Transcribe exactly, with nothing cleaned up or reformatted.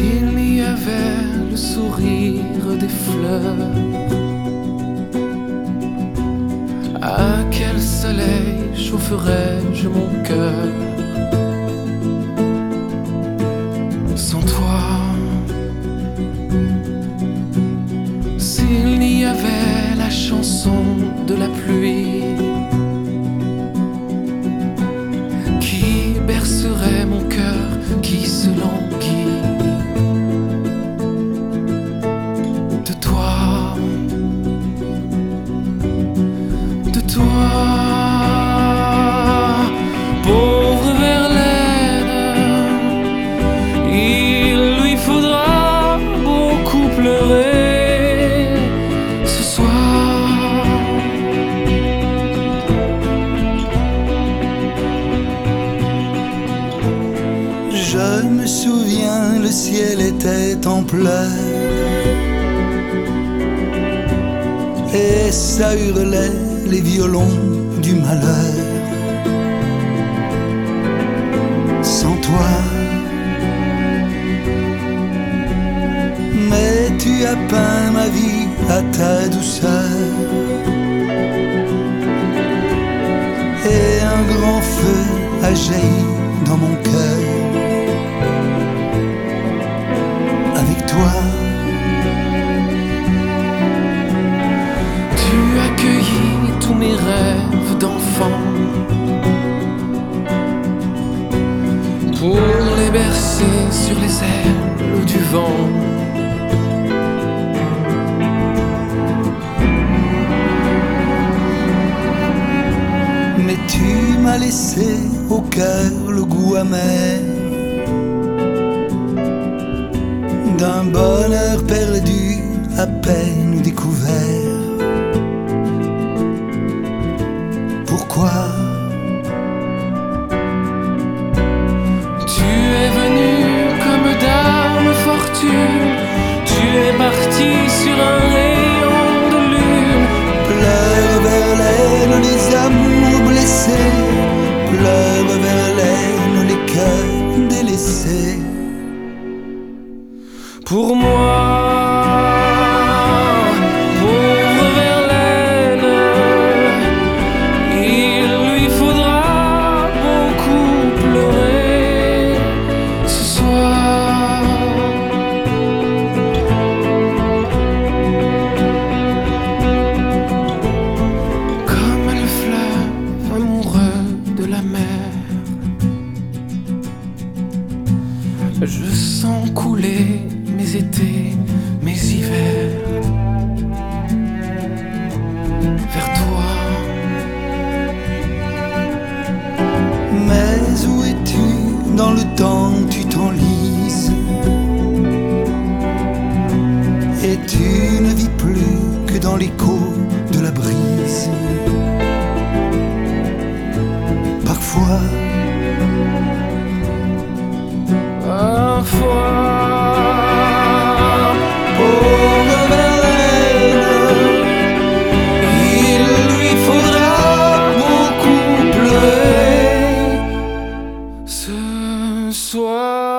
S'il y avait le sourire des fleurs, à quel soleil chaufferais-je mon cœur? Sans toi, s'il y avait la chanson de la pluie qui bercerait mon cœur qui se languit, de toi, de toi, pauvre Verlaine, il lui faudra beaucoup pleurer ce soir. Je me souviens, le ciel était en pleurs et ça hurlait les violons du malheur. Sans toi, mais tu as peint ma vie à ta douceur et un grand feu a jailli dans mon cœur. Avec toi, tu accueillis tous mes rêves d'enfant pour les bercer sur les ailes du vent. mais tu m'as laissé au cœur le goût amer d'un bonheur perdu à peine découvert. Pourquoi Tu es venu comme dame fortune, tu es parti sur un rayon de lune. pleure Verlaine les amours blessés, pleure Verlaine les cœurs délaissés. Pour moi, pauvre Verlaine, il lui faudra beaucoup pleurer ce soir. Comme le fleuve amoureux de la mer, je sens couler mes étés, mes hivers vers toi. Mais où es-tu dans le temps, tu t'enlises et tu ne vis plus que dans l'écho de la brise. Parfois, Parfois, pauvre Verlaine, il lui faudra beaucoup pleurer ce soir.